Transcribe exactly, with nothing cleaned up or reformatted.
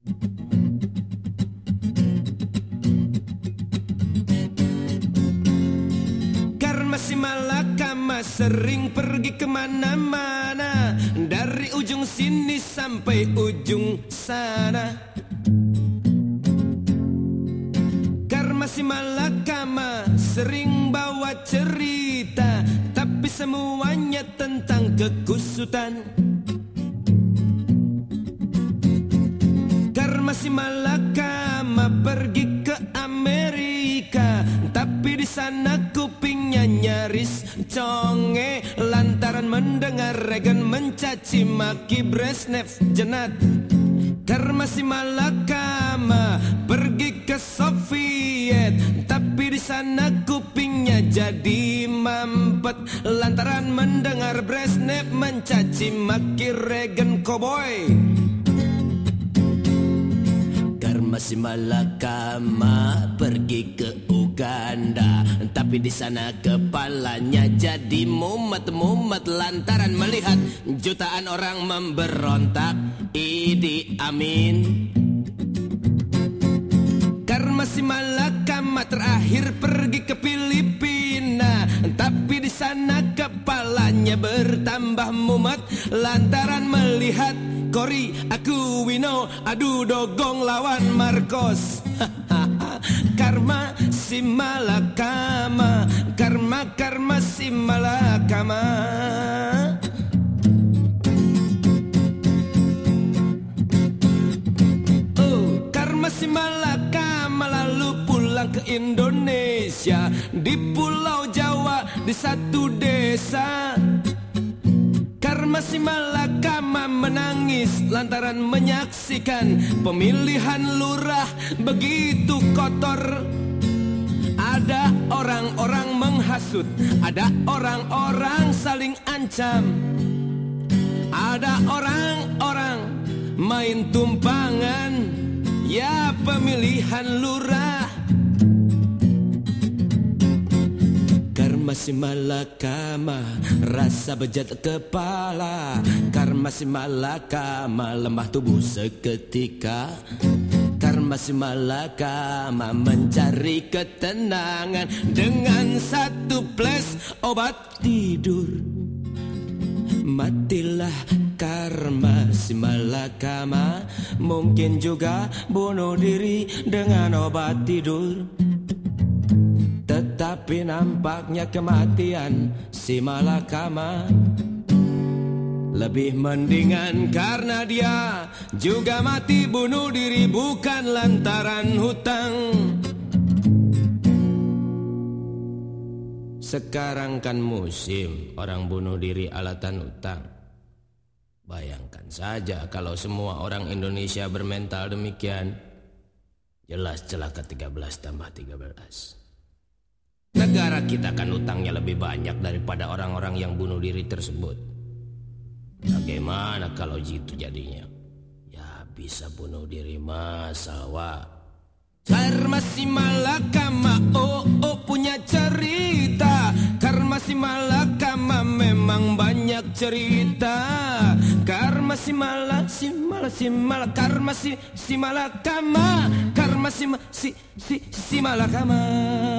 Karma si malakama sering pergi kemana-mana, dari ujung sini sampai ujung sana. Karma si malakama sering bawa cerita, tapi semuanya tentang kekusutan. Karma si malakama pergi ke Amerika, tapi di sana kupingnya nyaris conge lantaran mendengar Reagan mencaci maki Brezhnev jenat. Karma si malakama pergi ke Soviet, tapi di sana kupingnya jadi mampet lantaran mendengar Brezhnev mencaci maki Reagan cowboy. Karma si malakama pergi ke Uganda, tapi di sana kepalanya jadi mumet-mumet lantaran melihat jutaan orang memberontak Idi Amin. Karma si malakama terakhir pergi ke Filipina, tapi di sana kepalanya bertambah mumet lantaran melihat Cory Aquino adu dogong lawan Marcos. Karma si malakama, karma karma si malakama. Oh, karma si malakama lalu pulang ke Indonesia, di Pulau Jawa di satu desa. Karma si malakama menangis lantaran menyaksikan pemilihan lurah begitu kotor. Ada orang-orang menghasut, ada orang-orang saling ancam, ada orang-orang main tumpangan, ya pemilihan lurah. Karma si malakama rasa bejat kepala, karma si malakama lemah tubuh seketika. Karma si malakama mencari ketenangan dengan satu ples obat tidur. Matilah karma si malakama, mungkin juga bunuh diri dengan obat tidur. Tetapi nampaknya kematian si malakama lebih mendingan karena dia juga mati bunuh diri bukan lantaran hutang. Sekarang kan musim orang bunuh diri alatan hutang. Bayangkan saja kalau semua orang Indonesia bermental demikian. Jelas celaka tiga belas tambah tiga belas. Negara kita kan utangnya lebih banyak daripada orang-orang yang bunuh diri tersebut. Bagaimana kalau gitu jadinya? Ya bisa bunuh diri masa wa. Karma si malakama oh oh punya cerita. Karma si malakama memang banyak cerita. Karma si malak si malak si malak karma si si malakama. Karma si si si si malakama.